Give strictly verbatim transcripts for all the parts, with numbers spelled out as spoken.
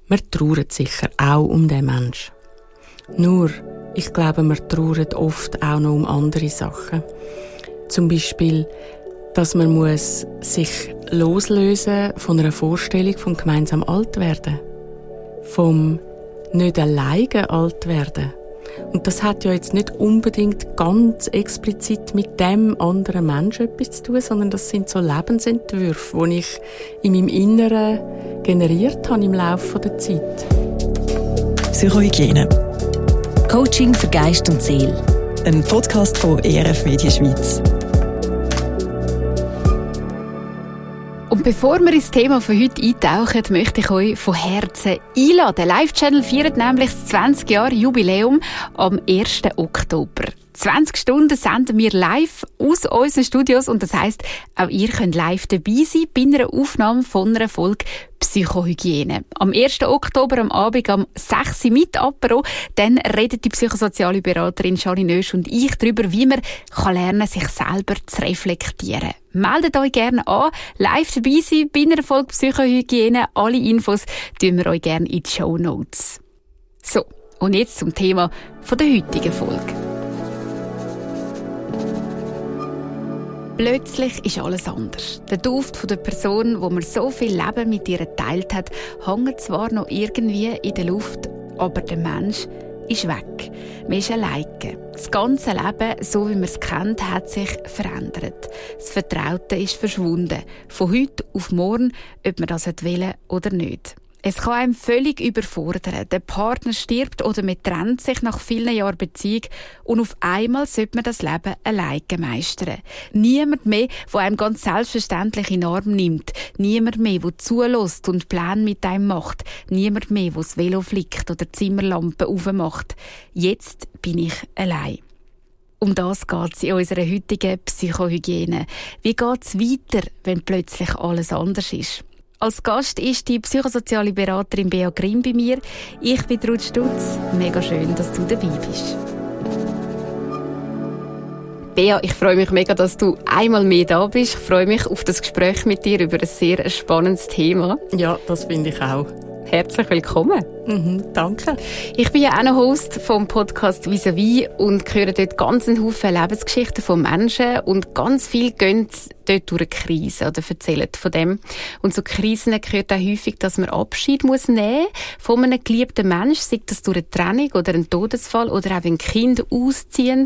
Wir trauern sicher auch um den Menschen. Nur, ich glaube, wir trauern oft auch noch um andere Sachen. Zum Beispiel, dass man muss sich loslösen von einer Vorstellung vom gemeinsam Altwerden. Vom nicht alleine alt werden. Und das hat ja jetzt nicht unbedingt ganz explizit mit dem anderen Menschen etwas zu tun, sondern das sind so Lebensentwürfe, die ich in meinem Inneren generiert habe im Laufe der Zeit. Psychohygiene. Coaching für Geist und Seele. Ein Podcast von E R F Media Schweiz. Und bevor wir ins Thema von heute eintauchen, möchte ich euch von Herzen einladen. Live-Channel feiert nämlich das zwanzig Jahre Jubiläum am ersten Oktober. zwanzig Stunden senden wir live aus unseren Studios und das heisst, auch ihr könnt live dabei sein bei einer Aufnahme von einer Folge Psychohygiene. Am ersten Oktober am Abend um sechs Uhr mit Apero, dann redet die psychosoziale Beraterin Janine Oesch und ich darüber, wie man kann lernen, sich selber zu reflektieren. Meldet euch gerne an, live dabei sein bei einer Folge Psychohygiene. Alle Infos tun wir euch gerne in die Shownotes. So, und jetzt zum Thema von der heutigen Folge. Plötzlich ist alles anders. Der Duft von der Person, wo man so viel Leben mit ihr geteilt hat, hängt zwar noch irgendwie in der Luft, aber der Mensch ist weg. Man ist alleine. Das ganze Leben, so wie man es kennt, hat sich verändert. Das Vertraute ist verschwunden. Von heute auf morgen, ob man das will oder nicht. Es kann einem völlig überfordern. Der Partner stirbt oder man trennt sich nach vielen Jahren Beziehung und auf einmal sollte man das Leben alleine meistern. Niemand mehr, der einem ganz selbstverständlich in den Arm nimmt. Niemand mehr, der zulässt und Pläne mit einem macht. Niemand mehr, der das Velo flickt oder die Zimmerlampe aufmacht. Jetzt bin ich allein. Um das geht es in unserer heutigen Psychohygiene. Wie geht es weiter, wenn plötzlich alles anders ist? Als Gast ist die psychosoziale Beraterin Bea Grimm bei mir. Ich bin Ruth Stutz. Mega schön, dass du dabei bist. Bea, ich freue mich mega, dass du einmal mehr da bist. Ich freue mich auf das Gespräch mit dir über ein sehr spannendes Thema. Ja, das finde ich auch. Herzlich willkommen. Mhm, danke. Ich bin ja auch noch Host vom Podcast Vis-à-vis und höre dort ganz einen Haufen Lebensgeschichten von Menschen und ganz viel gehen dort durch eine Krise oder erzählen von dem. Und so Krisen gehört auch häufig, dass man Abschied muss nehmen von einem geliebten Menschen, sei das durch eine Trennung oder einen Todesfall oder auch wenn Kinder ausziehen.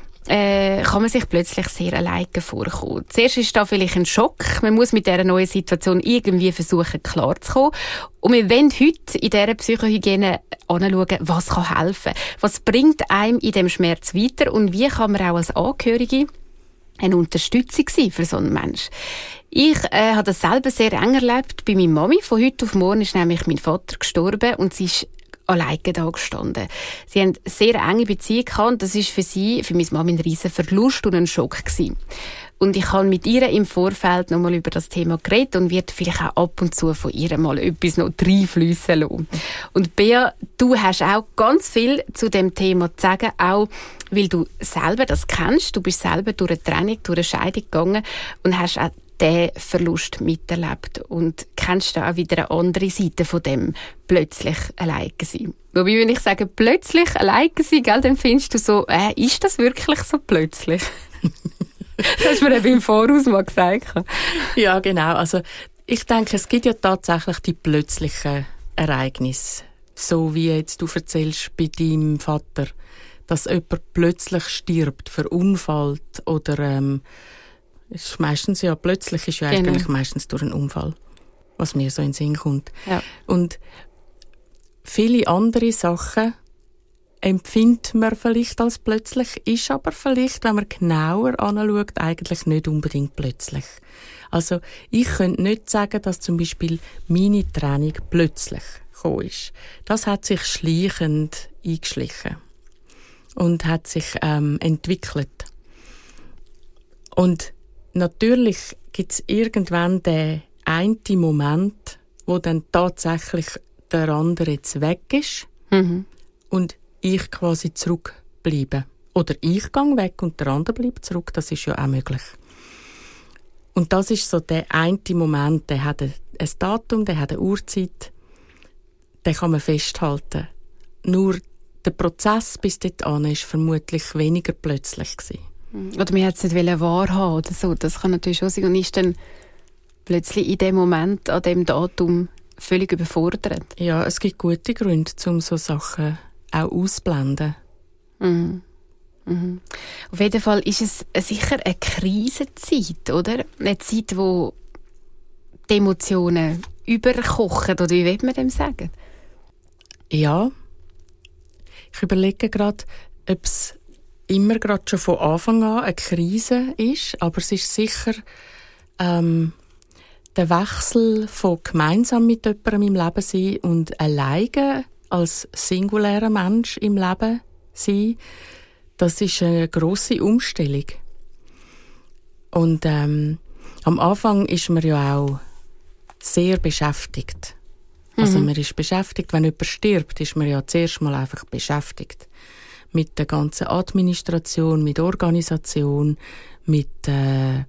Äh, kann man sich plötzlich sehr alleine vorkommen. Zuerst ist da vielleicht ein Schock. Man muss mit dieser neuen Situation irgendwie versuchen, klarzukommen. Und wir wollen heute in dieser Psychohygiene anschauen, was kann helfen. Was bringt einem in diesem Schmerz weiter und wie kann man auch als Angehörige eine Unterstützung sein für so einen Menschen. Ich äh, habe das selber sehr eng erlebt bei meiner Mami. Von heute auf morgen ist nämlich mein Vater gestorben und sie ist alleine da gestanden. Sie haben eine sehr enge Beziehung gehabt und das war für sie, für meine Mama, ein riesen Verlust und ein Schock gewesen. Und ich habe mit ihr im Vorfeld noch mal über das Thema geredet und werde vielleicht auch ab und zu von ihr mal etwas noch reinfliessen lassen. Und Bea, du hast auch ganz viel zu dem Thema zu sagen, auch weil du selber das kennst. Du bist selber durch eine Trennung, durch eine Scheidung gegangen und hast auch den Verlust miterlebt und kennst da auch wieder eine andere Seite von dem plötzlich alleine sein. Wobei, wenn ich sage plötzlich alleine sein, gell, dann findest du so, äh, ist das wirklich so plötzlich? Das hast du mir eben im Voraus mal gesagt. Ja, genau. Also ich denke, es gibt ja tatsächlich die plötzlichen Ereignisse. So wie jetzt du erzählst bei deinem Vater, dass jemand plötzlich stirbt, verunfallt oder ähm, ist meistens ja plötzlich ist ja genau. Eigentlich meistens durch einen Unfall, was mir so in den Sinn kommt. Ja. Und viele andere Sachen empfindet man vielleicht als plötzlich, ist aber vielleicht, wenn man genauer anschaut, eigentlich nicht unbedingt plötzlich. Also ich könnte nicht sagen, dass zum Beispiel meine Trennung plötzlich gekommen ist. Das hat sich schleichend eingeschlichen und hat sich ähm, entwickelt. Und natürlich gibt es irgendwann den einen Moment, wo dann tatsächlich der andere jetzt weg ist mhm. und ich quasi zurückbleibe. Oder ich gehe weg und der andere bleibt zurück. Das ist ja auch möglich. Und das ist so der eine Moment, der hat ein Datum, der hat eine Uhrzeit. den kann man festhalten. Nur der Prozess bis dorthin war vermutlich weniger plötzlich gewesen. Oder man wollte es nicht wahrhaben oder so. Das kann natürlich schon sein. Und ist dann plötzlich in dem Moment, an dem Datum, völlig überfordert. Ja, es gibt gute Gründe, um so Sachen auch auszublenden. Mhm. Mhm. Auf jeden Fall ist es sicher eine Krisenzeit, oder? Eine Zeit, wo die Emotionen überkochen, oder wie will man dem sagen? Ja. Ich überlege gerade, ob es immer gerade schon von Anfang an eine Krise ist, aber es ist sicher ähm, der Wechsel von gemeinsam mit jemandem im Leben sein und alleine als singulärer Mensch im Leben sein, das ist eine grosse Umstellung. Und ähm, am Anfang ist man ja auch sehr beschäftigt. Also mhm. man ist beschäftigt, wenn jemand stirbt, ist man ja zuerst mal einfach beschäftigt. Mit der ganzen Administration, mit Organisation, mit äh,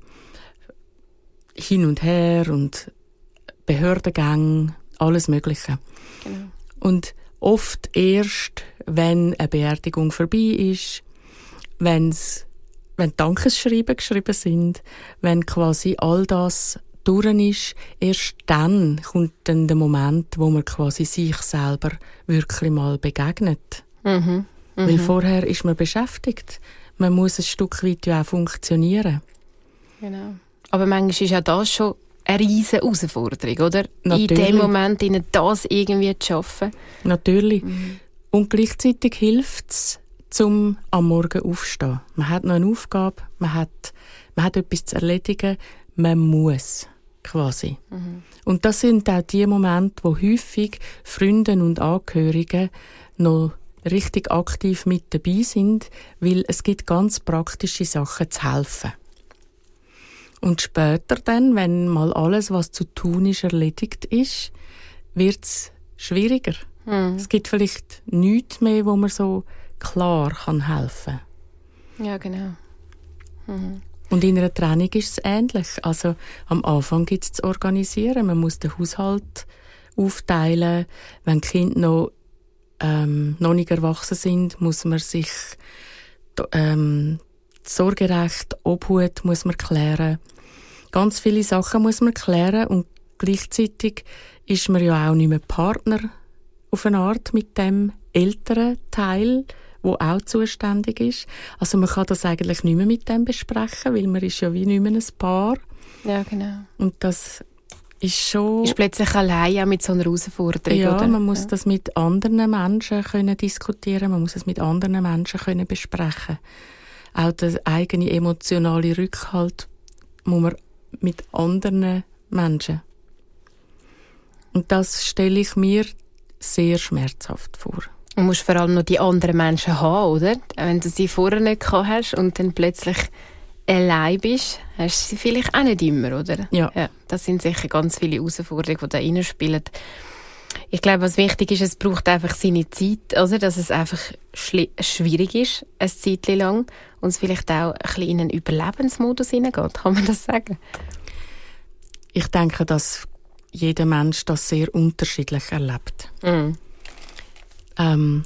hin und her und Behördengängen, alles Mögliche. Genau. Und oft erst, wenn eine Beerdigung vorbei ist, wenn's, wenn Dankesschreiben geschrieben sind, wenn quasi all das durch ist, erst dann kommt dann der Moment, wo man quasi sich selber wirklich mal begegnet. Mhm. Mhm. Weil vorher ist man beschäftigt. Man muss ein Stück weit ja auch funktionieren. Genau. Aber manchmal ist ja das schon eine riesige Herausforderung, oder? Natürlich. In dem Moment, ihnen das irgendwie zu schaffen. Natürlich. Mhm. Und gleichzeitig hilft es, zum am Morgen aufstehen. Man hat noch eine Aufgabe, man hat, man hat etwas zu erledigen, man muss quasi. Mhm. Und das sind auch die Momente, wo häufig Freunde und Angehörige noch richtig aktiv mit dabei sind, weil es gibt ganz praktische Sachen zu helfen. Und später dann, wenn mal alles, was zu tun ist, erledigt ist, wird es schwieriger. Mhm. Es gibt vielleicht nichts mehr, wo man so klar kann helfen kann. Ja, genau. Mhm. Und in einer Trennung ist es ähnlich. Also am Anfang gibt es zu organisieren. Man muss den Haushalt aufteilen. Wenn die Kinder noch, ähm, noch nicht erwachsen sind, muss man sich ähm, Sorgerecht, Obhut muss man klären. Ganz viele Sachen muss man klären und gleichzeitig ist man ja auch nicht mehr Partner auf eine Art mit dem älteren Teil, der auch zuständig ist. Also man kann das eigentlich nicht mehr mit dem besprechen, weil man ist ja wie nicht mehr ein Paar. Ja, genau. Und das ist schon... Ist plötzlich allein auch mit so einer Herausforderung, ja, oder? Man muss ja. das mit anderen Menschen können diskutieren, man muss es mit anderen Menschen können besprechen. Auch der eigene emotionale Rückhalt muss man mit anderen Menschen. Und das stelle ich mir sehr schmerzhaft vor. Du musst vor allem noch die anderen Menschen haben, oder? Wenn du sie vorher nicht gehabt hast und dann plötzlich allein bist, hast du sie vielleicht auch nicht immer, oder? Ja. ja. Das sind sicher ganz viele Herausforderungen, die da reinspielen. Ich glaube, was wichtig ist, es braucht einfach seine Zeit, also dass es einfach schwierig ist, eine Zeit lang, und es vielleicht auch ein bisschen in einen Überlebensmodus hineingeht. Kann man das sagen? Ich denke, dass jeder Mensch das sehr unterschiedlich erlebt. Mhm. Ähm,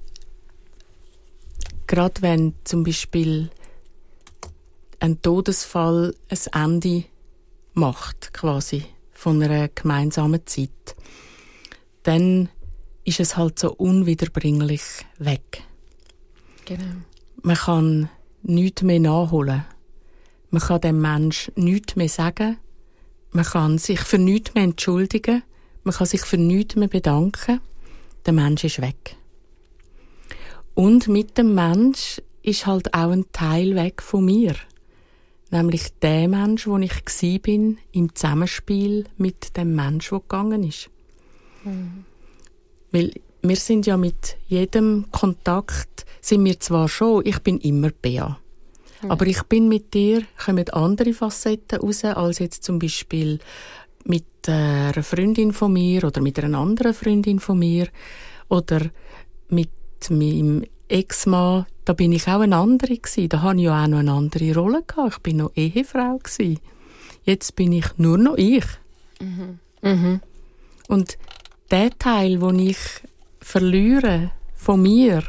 gerade wenn zum Beispiel ein Todesfall ein Ende macht, quasi, von einer gemeinsamen Zeit, dann ist es halt so unwiederbringlich weg. Genau. Man kann nichts mehr nachholen. Man kann dem Menschen nichts mehr sagen. Man kann sich für nichts mehr entschuldigen. Man kann sich für nichts mehr bedanken. Der Mensch ist weg. Und mit dem Mensch ist halt auch ein Teil weg von mir. Nämlich der Mensch, wo ich gsi bin, im Zusammenspiel mit dem Mensch, der gegangen ist. Mhm. Weil wir sind ja mit jedem Kontakt, sind wir zwar schon, ich bin immer Bea. Mhm. Aber ich bin mit dir, kommen andere Facetten raus, als jetzt zum Beispiel mit einer Freundin von mir oder mit einer anderen Freundin von mir oder mit meinem Ex-Mann. Da bin ich auch eine andere gewesen. Da hatte ich ja auch noch eine andere Rolle gehabt. Ich bin noch Ehefrau gewesen. Jetzt bin ich nur noch ich. Mhm. Mhm. Und der Teil, den ich verliere von mir,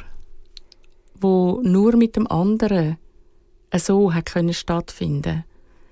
wo nur mit dem anderen so hat können stattfinden,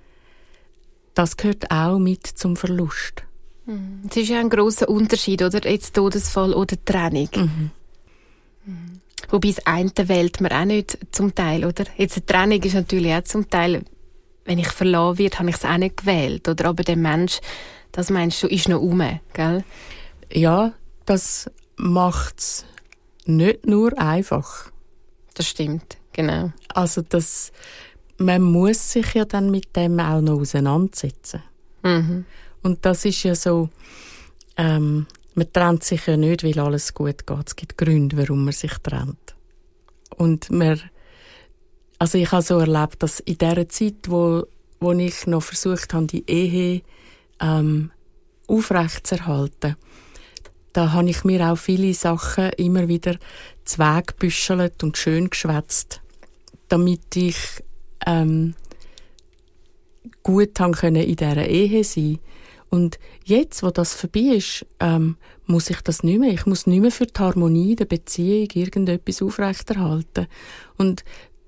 das gehört auch mit zum Verlust. Es ist ja ein grosser Unterschied, oder? Jetzt Todesfall oder Trennung. Mhm. Mhm. Wobei das eine wählt man auch nicht zum Teil, oder? Jetzt eine Trennung ist natürlich auch zum Teil, wenn ich verlassen werde, habe ich es auch nicht gewählt, oder? Aber der Mensch, das meinst du, ist noch rum, gell? Ja, das macht es nicht nur einfach. Das stimmt, genau. Also das, man muss sich ja dann mit dem auch noch auseinandersetzen. Mhm. Und das ist ja so, ähm, man trennt sich ja nicht, weil alles gut geht. Es gibt Gründe, warum man sich trennt. Und man, also ich habe so erlebt, dass in der Zeit, wo, wo ich noch versucht habe, die Ehe ähm, aufrechtzuerhalten, da habe ich mir auch viele Sachen immer wieder zweckbüschelt und schön geschwätzt, damit ich ähm, gut haben können in dieser Ehe sein. Und jetzt, wo das vorbei ist, ähm, muss ich das nicht mehr. Ich muss nicht mehr für die Harmonie der Beziehung irgendetwas aufrechterhalten. Und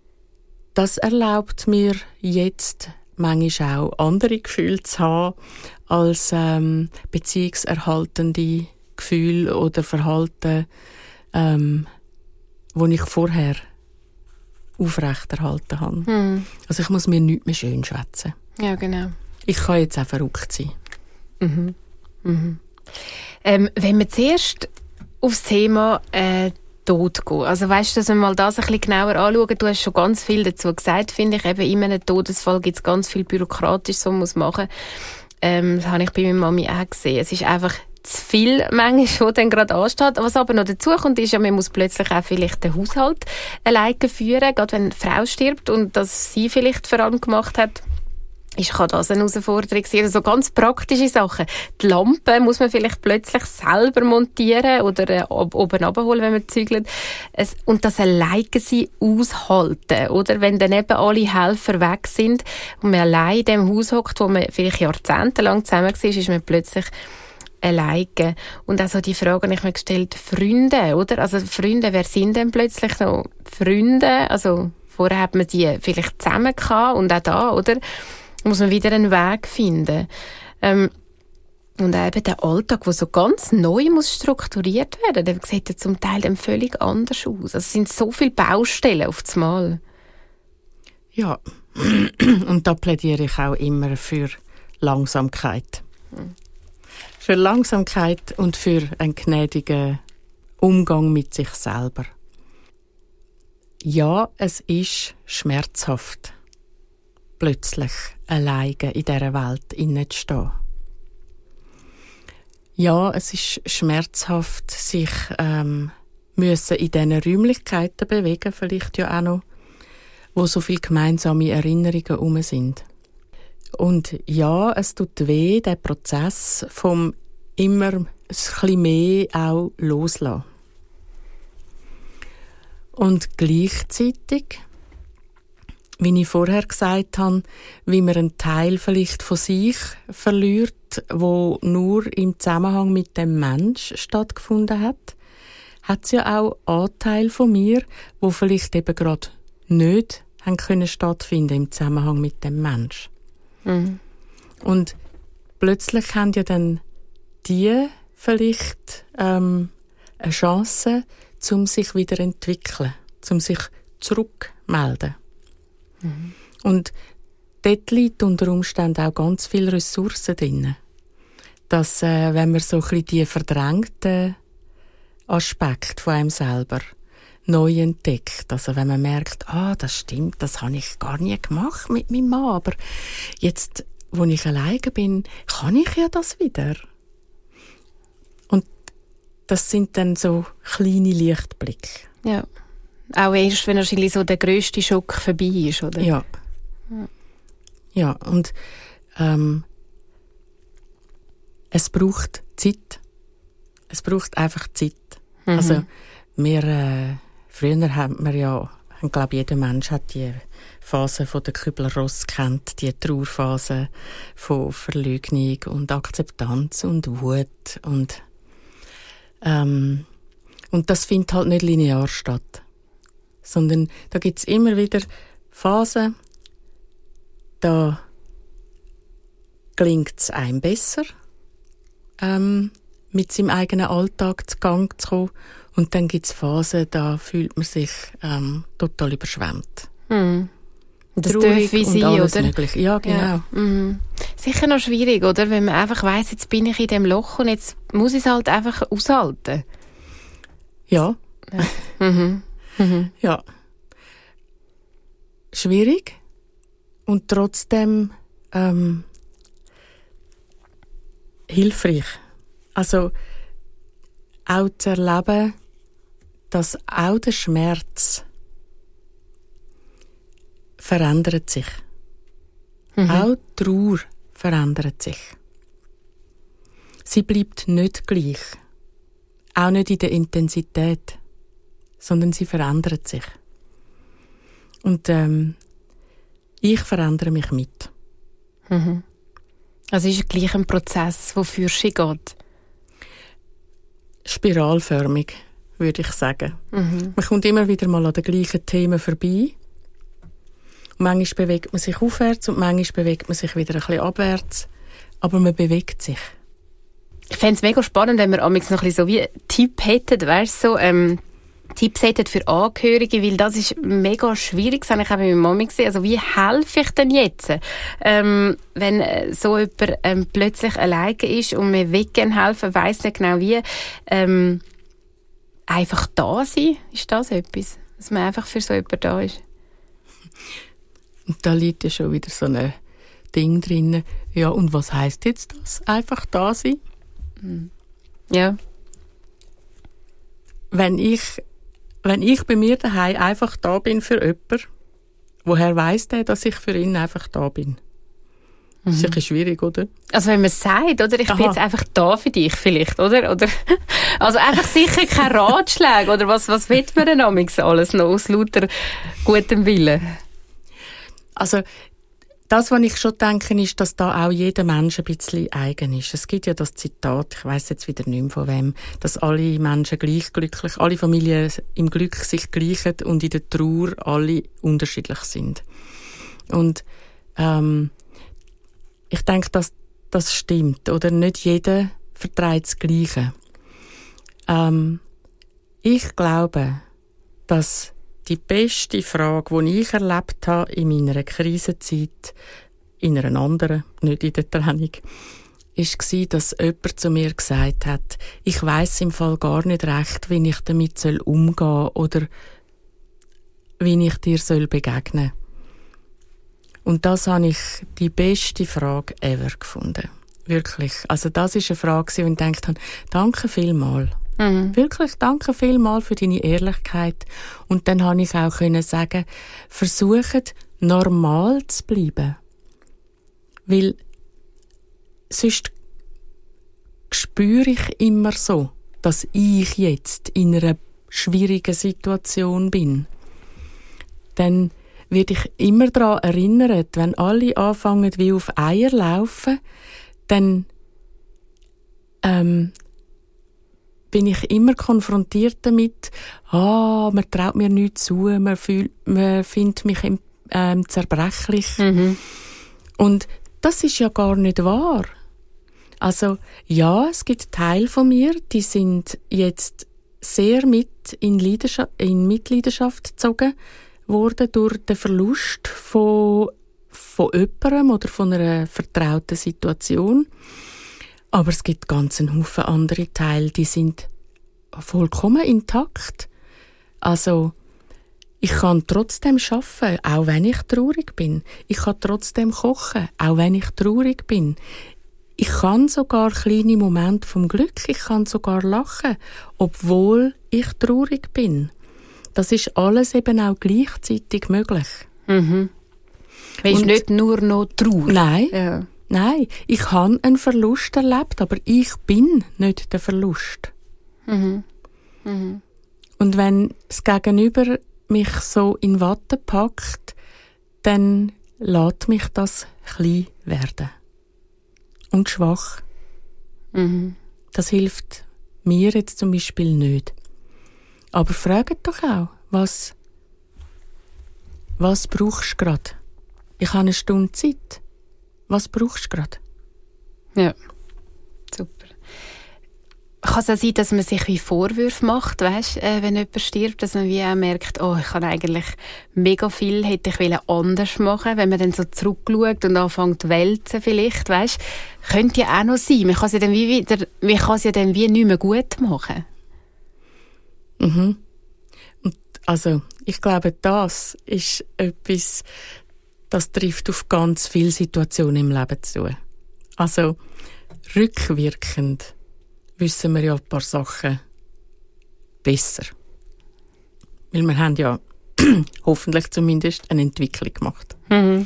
das erlaubt mir jetzt manchmal auch andere Gefühle zu haben als ähm, beziehungserhaltende Gefühle oder Verhalten, ähm, wo ich vorher aufrechterhalten habe. Hm. Also ich muss mir nichts mehr schön schwätzen. Ja, genau. Ich kann jetzt auch verrückt sein. Mhm. Mhm. Ähm, wenn wir zuerst aufs Thema äh, Tod gehen, also weißt du, dass wir mal das ein bisschen genauer anschauen, du hast schon ganz viel dazu gesagt, finde ich, eben in einem Todesfall gibt es ganz viel Bürokratisches, was man muss machen muss. Ähm, das habe ich bei meiner Mami auch gesehen. Es ist einfach zu viel manchmal, was dann gerade ansteht. Was aber noch dazu kommt, ist ja, man muss plötzlich auch vielleicht den Haushalt alleine führen, gerade wenn eine Frau stirbt und das sie vielleicht vor allem gemacht hat. Ist, kann das eine Herausforderung sein? Also ganz praktische Sachen. Die Lampe muss man vielleicht plötzlich selber montieren oder äh, oben runterholen, wenn man zügelt. Es, und das alleine sie aushalten, oder? Wenn dann eben alle Helfer weg sind und man allein in dem Haus hockt, wo man vielleicht jahrzehntelang zusammen war, ist man plötzlich alleine. Und also die Frage habe ich mir gestellt, Freunde, oder? Also Freunde, wer sind denn plötzlich noch Freunde? Also vorher hat man die vielleicht zusammen gehabt und auch da, oder? Muss man wieder einen Weg finden. Ähm, und eben der Alltag, der so ganz neu muss strukturiert werden, der sieht ja zum Teil dann völlig anders aus. Also es sind so viele Baustellen auf das Mal. Ja, und da plädiere ich auch immer für Langsamkeit. Hm. Für Langsamkeit und für einen gnädigen Umgang mit sich selber. Ja, es ist schmerzhaft, plötzlich alleine in dieser Welt hineinzustehen. Ja, es ist schmerzhaft, sich ähm, müssen in diesen Räumlichkeiten bewegen, vielleicht ja auch noch, wo so viele gemeinsame Erinnerungen herum sind. Und ja, es tut weh, der Prozess vom immer ein bisschen mehr auch loslassen. Und gleichzeitig, wie ich vorher gesagt habe, wie man einen Teil vielleicht von sich verliert, wo nur im Zusammenhang mit dem Mensch stattgefunden hat, hat es ja auch Anteile von mir, wo vielleicht eben gerade nicht haben können stattfinden im Zusammenhang mit dem Mensch. Mhm. Und plötzlich haben ja dann die vielleicht ähm, eine Chance, um sich wieder zu entwickeln, um sich zurückzumelden. Mhm. Und dort liegt unter Umständen auch ganz viele Ressourcen drin. Dass, äh, wenn man so ein bisschen die verdrängten Aspekte von einem selber neu entdeckt, also wenn man merkt, ah, das stimmt, das habe ich gar nie gemacht mit meinem Mann, aber jetzt, wo ich alleine bin, kann ich ja das wieder. Und das sind dann so kleine Lichtblicke. Ja. Auch erst, wenn wahrscheinlich so der grösste Schock vorbei ist, oder? Ja. Ja, ja und ähm, es braucht Zeit. Es braucht einfach Zeit. Mhm. Also, wir, äh, früher haben wir ja, ich glaube, jeder Mensch hat die Phase von der Kübler-Ross kennt, die Trauerphase von Verleugnung und Akzeptanz und Wut und Ähm, und das findet halt nicht linear statt. Sondern da gibt es immer wieder Phasen, da gelingt es einem besser, ähm, mit seinem eigenen Alltag zu Gang zu kommen. Und dann gibt es Phasen, da fühlt man sich ähm, total überschwemmt. Mhm. Das Traurig darf wie und sein, alles oder? Mögliche. Ja, genau. Ja. Mhm. Sicher noch schwierig, oder? Wenn man einfach weiss, jetzt bin ich in dem Loch und jetzt muss ich es halt einfach aushalten. Ja. Ja. Mhm. Mhm. Ja. Schwierig und trotzdem ähm, hilfreich. Also auch zu erleben, dass auch der Schmerz verändert sich. Mhm. Auch die Trauer verändert sich. Sie bleibt nicht gleich. Auch nicht in der Intensität, sondern sie verändert sich. Und ähm, ich verändere mich mit. Mhm. Also ist es gleich ein Prozess, der für sich geht? Spiralförmig, würde ich sagen. Mhm. Man kommt immer wieder mal an den gleichen Themen vorbei. Manchmal bewegt man sich aufwärts und manchmal bewegt man sich wieder ein bisschen abwärts. Aber man bewegt sich. Ich fände es mega spannend, wenn wir amigs noch ein bisschen so wie Tipp hätten, weißt, so, ähm, Tipps hätten für Angehörige, weil das ist mega schwierig, das habe ich auch bei meiner Mami gesehen. Also wie helfe ich denn jetzt, ähm, wenn so jemand ähm, plötzlich alleine ist und mir will gerne helfen, weiss nicht genau wie, ähm, einfach da sein, ist das etwas? Dass man einfach für so jemanden da ist? Und da liegt ja schon wieder so ein Ding drin. Ja, und was heisst jetzt das? Einfach da sein? Ja. Wenn ich, wenn ich bei mir daheim einfach da bin für jemanden, woher weiss der, dass ich für ihn einfach da bin? Das ist ein bisschen schwierig, oder? Also wenn man sagt, oder? Ich Aha. bin jetzt einfach da für dich vielleicht, oder? Oder also einfach sicher kein Ratschlag, oder was, was will man denn amigs alles noch aus lauter gutem Willen? Also, das, was ich schon denke, ist, dass da auch jeder Mensch ein bisschen eigen ist. Es gibt ja das Zitat, ich weiss jetzt wieder nicht mehr von wem, dass alle Menschen gleich glücklich, alle Familien im Glück sich gleichen und in der Trauer alle unterschiedlich sind. Und ähm, ich denke, dass das stimmt. Oder nicht jeder verträgt das Gleiche. Ähm, ich glaube, dass die beste Frage, die ich erlebt habe in meiner Krisenzeit, in einer anderen, nicht in der Trennung, war, dass jemand zu mir gesagt hat, ich weiss im Fall gar nicht recht, wie ich damit umgehen soll oder wie ich dir begegnen soll. Und das habe ich die beste Frage ever gefunden. Wirklich. Also das war eine Frage, wo ich gedacht habe, danke vielmals. Mhm. Wirklich, danke vielmals für deine Ehrlichkeit. Und dann konnte ich auch können sagen, versucht normal zu bleiben. Weil sonst spüre ich immer so, dass ich jetzt in einer schwierigen Situation bin. Dann werde ich immer daran erinnert, wenn alle anfangen wie auf Eier laufen, dann ähm, bin ich immer konfrontiert damit, ah, man traut mir nichts zu, man, fühlt, man findet mich ähm, zerbrechlich. Mhm. Und das ist ja gar nicht wahr. Also ja, es gibt Teile von mir, die sind jetzt sehr mit in, Leidenschaft, in Mitleidenschaft gezogen worden durch den Verlust von, von jemandem oder von einer vertrauten Situation. Aber es gibt ganz einen Haufen andere Teile, die sind vollkommen intakt. Also, ich kann trotzdem arbeiten, auch wenn ich traurig bin. Ich kann trotzdem kochen, auch wenn ich traurig bin. Ich kann sogar kleine Momente vom Glück, ich kann sogar lachen, obwohl ich traurig bin. Das ist alles eben auch gleichzeitig möglich. Mhm. Es ist nicht nur noch Trauer. Nein, ja. nein. Ich habe einen Verlust erlebt, aber ich bin nicht der Verlust. Mhm. Mhm. Und wenn das Gegenüber mich so in Watte packt, dann lässt mich das klein werden. Und schwach. Mhm. Das hilft Mir jetzt zum Beispiel nicht. Aber fragt doch auch, was, was brauchst du gerade? Ich habe eine Stunde Zeit. Was brauchst du gerade? Ja, super. Kann es auch sein, dass man sich wie Vorwürfe macht, weißt, äh, wenn jemand stirbt, dass man wie auch merkt, oh, ich kann eigentlich mega viel, hätte ich anders machen, wenn man dann so zurückschaut und anfängt zu wälzen vielleicht, weißt, könnte ja auch noch sein. Man kann es ja dann wie wieder, man kann es ja dann wie nicht mehr gut machen. Mhm. Und also, ich glaube, das ist etwas, das trifft auf ganz viele Situationen im Leben zu. Also, rückwirkend wissen wir ja ein paar Sachen besser. Weil wir haben ja hoffentlich zumindest eine Entwicklung gemacht. Mhm.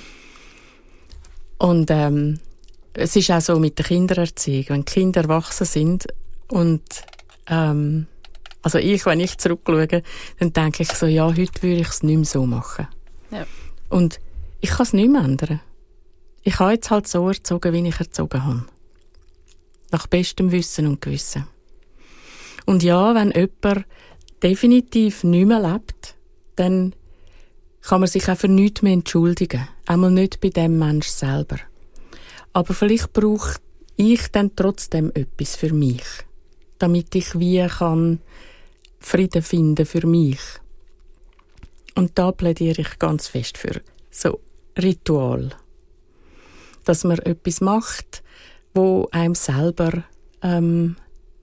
Und ähm, es ist auch so mit der Kindererziehung. Wenn die Kinder erwachsen sind und ähm, also ich, wenn ich zurückschaue, dann denke ich so, ja, heute würde ich es nicht mehr so machen. Ja. Und ich kann es nicht mehr ändern. Ich habe jetzt halt so erzogen, wie ich erzogen habe. Nach bestem Wissen und Gewissen. Und ja, wenn jemand definitiv nicht mehr lebt, dann kann man sich auch für nichts mehr entschuldigen. Einmal nicht bei dem Mensch selber. Aber vielleicht brauche ich dann trotzdem etwas für mich, damit ich wie kann Frieden finden für mich. Und da plädiere ich ganz fest für so Ritual. Dass man etwas macht, wo einem selber ähm,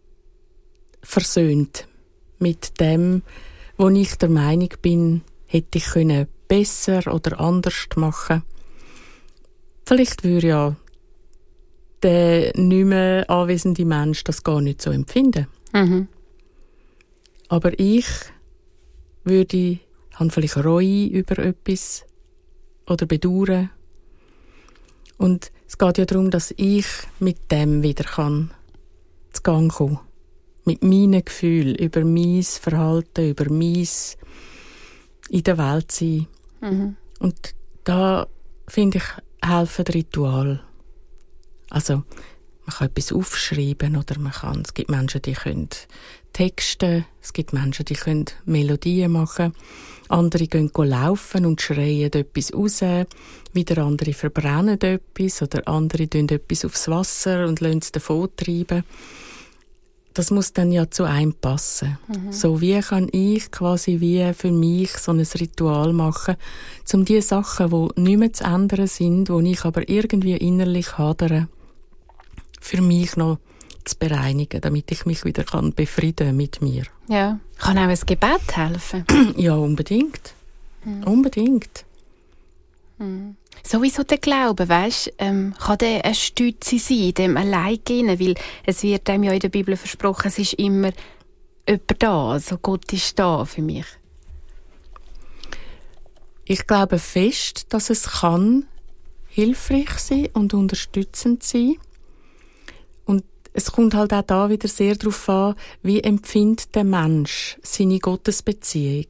versöhnt mit dem, wo ich der Meinung bin, hätte ich können besser oder anders machen. Vielleicht würde ja der nicht mehr anwesende Mensch das gar nicht so empfinden. Mhm. Aber ich würde, habe vielleicht Reue über etwas oder Bedauern. Und es geht ja darum, dass ich mit dem wieder kann zu Gang kommen. Mit meinen Gefühlen über mein Verhalten, über mein in der Welt sein. Mhm. Und da, finde ich, helfen Ritual. Also, man kann etwas aufschreiben oder man kann, es gibt Menschen, die können Texte, es gibt Menschen, die können Melodien machen. Andere gehen laufen und schreien etwas raus. Wieder andere verbrennen etwas oder andere tun etwas aufs Wasser und lassen es davon treiben. Das muss dann ja zu einem passen. Mhm. So wie kann ich quasi wie für mich so ein Ritual machen, um die Sachen, die nicht mehr zu ändern sind, die ich aber irgendwie innerlich hadere, für mich noch zu bereinigen, damit ich mich wieder kann befrieden mit mir. Ja, kann auch ein Gebet helfen. Ja, unbedingt. Mhm. Unbedingt. Mhm. Sowieso der Glaube, weißt, ähm, kann der eine Stütze sein, dem Alleingehen, weil es wird einem ja in der Bibel versprochen, es ist immer jemand da, also Gott ist da für mich. Ich glaube fest, dass es kann hilfreich sein und unterstützend sein. Und es kommt halt auch da wieder sehr darauf an, wie empfindet der Mensch seine Gottesbeziehung.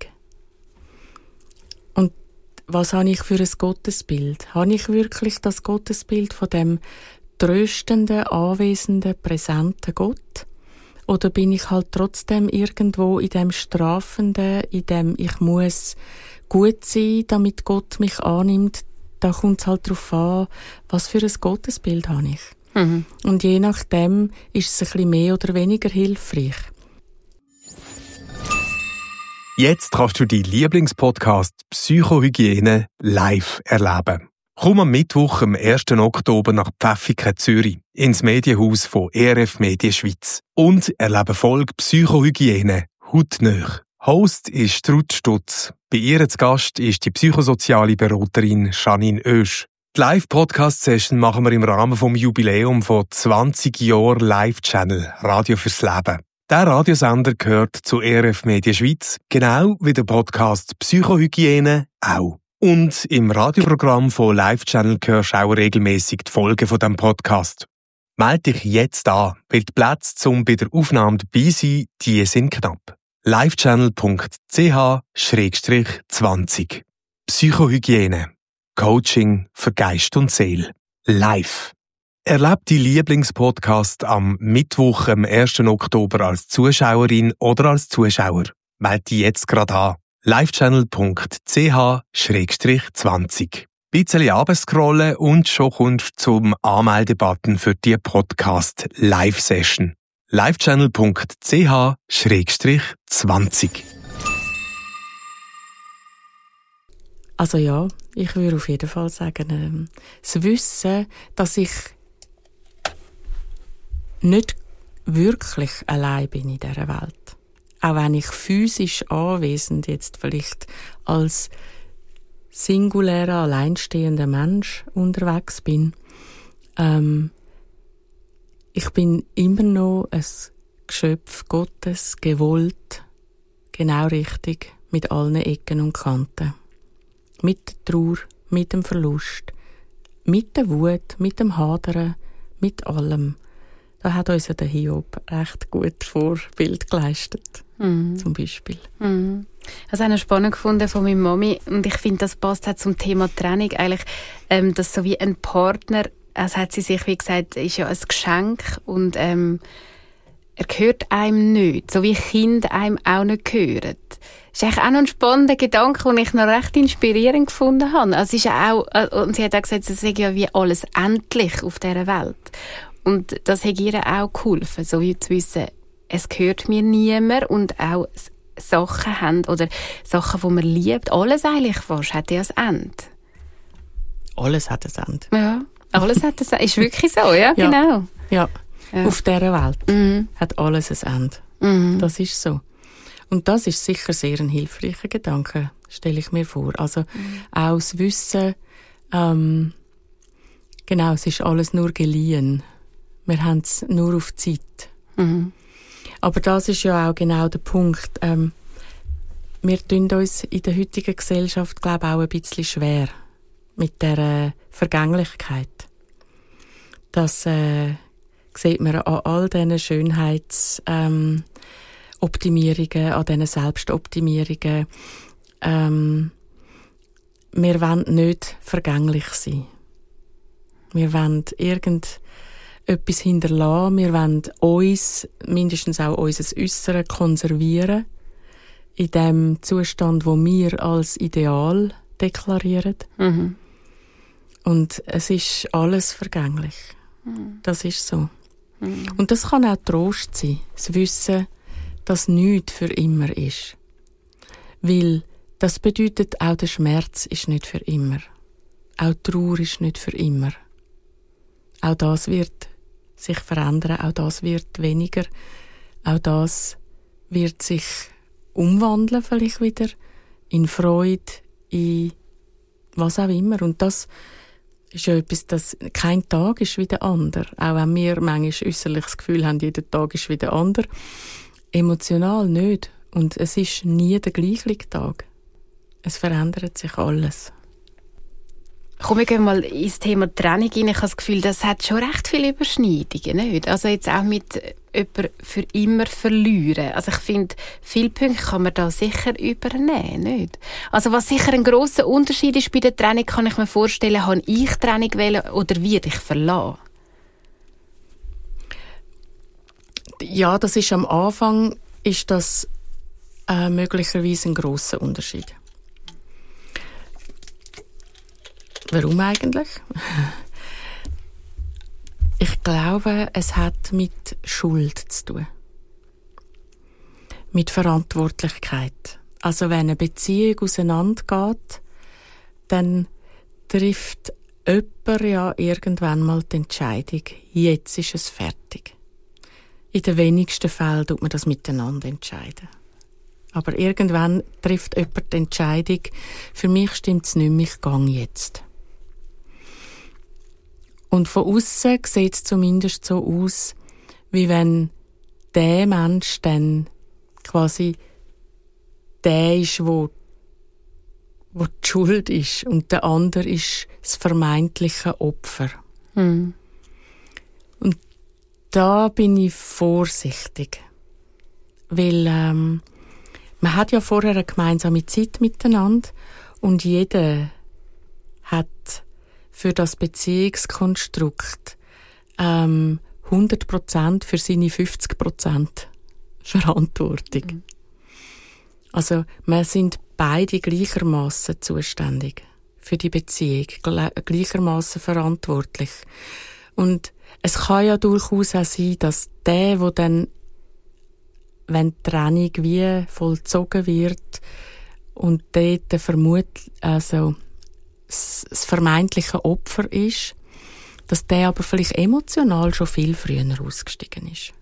Und was habe ich für ein Gottesbild? Habe ich wirklich das Gottesbild von dem tröstenden, anwesenden, präsenten Gott? Oder bin ich halt trotzdem irgendwo in dem Strafenden, in dem ich muss gut sein, damit Gott mich annimmt? Da kommt es halt darauf an, was für ein Gottesbild habe ich. Mhm. Und je nachdem ist es ein bisschen mehr oder weniger hilfreich. Jetzt kannst du deinen Lieblingspodcast Psychohygiene live erleben. Komm am Mittwoch, am ersten Oktober nach Pfäffiken, Zürich, ins Medienhaus von E R F Medien Schweiz und erlebe Folge Psychohygiene hautnah. Host ist Ruth Stutz. Bei ihr zu Gast ist die psychosoziale Beraterin Janine Oesch. Die Live-Podcast-Session machen wir im Rahmen vom Jubiläum von zwanzig Jahren Live-Channel Radio fürs Leben. Der Radiosender gehört zu E R F Medien Schweiz, genau wie der Podcast Psychohygiene auch. Und im Radioprogramm von Live-Channel hörst du auch regelmässig die Folgen von diesem Podcast. Melde dich jetzt an, weil die Plätze zum bei der Aufnahme dabei sein, die sind knapp. livechannel punkt c h zwanzig Psychohygiene. Coaching für Geist und Seele. Live. Erlebt die Lieblingspodcast am Mittwoch, am ersten Oktober als Zuschauerin oder als Zuschauer. Meld dich jetzt gerade an. livechannel punkt c h zwanzig. Bisschen runterscrollen und schon kommst du zum Anmeldebutton für die Podcast-Live-Session. livechannel punkt c h zwanzig. Also ja, ich würde auf jeden Fall sagen, ähm, das Wissen, dass ich nicht wirklich allein bin in dieser Welt. Auch wenn ich physisch anwesend jetzt vielleicht als singulärer, alleinstehender Mensch unterwegs bin. Ähm, ich bin immer noch ein Geschöpf Gottes, gewollt, genau richtig, mit allen Ecken und Kanten. Mit der Trauer, mit dem Verlust, mit der Wut, mit dem Hadern, mit allem. Da hat uns ja der Hiob recht gut Vorbild geleistet, mm. zum Beispiel. Mm. Das habe ich spannend gefunden von meiner Mami und ich finde, das passt auch zum Thema Trennung eigentlich, ähm, dass so wie ein Partner, also hat sie sich wie gesagt, ist ja ein Geschenk und ähm, er gehört einem nicht, so wie Kinder einem auch nicht gehören. Das ist eigentlich auch noch ein spannender Gedanke, den ich noch recht inspirierend gefunden habe. Also es ist auch, und sie hat auch gesagt, es ist ja wie alles endlich auf dieser Welt. Und das hat ihr auch geholfen, so wie zu wissen, es gehört mir niemand und auch Sachen haben oder Sachen, die man liebt, alles eigentlich fast, hat ja ein Ende. Alles hat ein Ende. Ja, alles hat ein Ende. Ist wirklich so, ja, ja. Genau. Ja, ja. Auf dieser Welt mhm. hat alles ein Ende. Mhm. Das ist so. Und das ist sicher sehr ein hilfreicher Gedanke, stelle ich mir vor. Also mhm. auch das Wissen, ähm, genau, es ist alles nur geliehen. Wir haben es nur auf Zeit. Mhm. Aber das ist ja auch genau der Punkt. Ähm, wir tun uns in der heutigen Gesellschaft, glaube ich, auch ein bisschen schwer mit der äh, Vergänglichkeit. Das äh, sieht man an all diesen Schönheitsoptimierungen, ähm, an diesen Selbstoptimierungen. Ähm, wir wollen nicht vergänglich sein. Wir wollen irgend etwas hinterlassen. Wir wollen uns, mindestens auch unser Äußeres, konservieren. In dem Zustand, wo wir als Ideal deklarieren. Mhm. Und es ist alles vergänglich. Mhm. Das ist so. Mhm. Und das kann auch Trost sein. Das Wissen, dass nichts für immer ist. Weil das bedeutet, auch der Schmerz ist nicht für immer. Auch die Trauer ist nicht für immer. Auch das wird sich verändern, auch das wird weniger, auch das wird sich umwandeln vielleicht wieder in Freude, in was auch immer. Und das ist ja etwas, dass kein Tag ist wie der andere. Auch wenn wir manchmal äußerlich das Gefühl haben, jeder Tag ist wie der andere. Emotional nicht. Und es ist nie der gleiche Tag. Es verändert sich alles. Komm, wir gehen mal ins Thema Trennung rein. Ich habe das Gefühl, das hat schon recht viele Überschneidungen, nicht? Also jetzt auch mit jemandem für immer verlieren. Also ich finde, viele Punkte kann man da sicher übernehmen, nicht? Also was sicher ein grosser Unterschied ist bei der Trennung, kann ich mir vorstellen, habe ich Trennung wählen oder werde ich verlassen? Ja, das ist am Anfang ist das äh, möglicherweise ein grosser Unterschied. Warum eigentlich? Ich glaube, es hat mit Schuld zu tun. Mit Verantwortlichkeit. Also wenn eine Beziehung auseinandergeht, dann trifft jemand ja irgendwann mal die Entscheidung, jetzt ist es fertig. In den wenigsten Fällen tut man das miteinander entscheiden. Aber irgendwann trifft jemand die Entscheidung, für mich stimmt es nicht mehr, ich gehe jetzt. Und von aussen sieht es zumindest so aus, wie wenn der Mensch dann quasi der ist, wo, wo die Schuld ist und der andere ist das vermeintliche Opfer. Mhm. Und da bin ich vorsichtig, weil ähm, man hat ja vorher eine gemeinsame Zeit miteinander und jeder hat für das Beziehungskonstrukt ähm, hundert Prozent für seine fünfzig Prozent Verantwortung. Mhm. Also wir sind beide gleichermaßen zuständig für die Beziehung, gleichermaßen verantwortlich. Und es kann ja durchaus auch sein, dass der, der dann, wenn die Trennung wie vollzogen wird und dort vermut, also das vermeintliche Opfer ist, dass der aber vielleicht emotional schon viel früher ausgestiegen ist.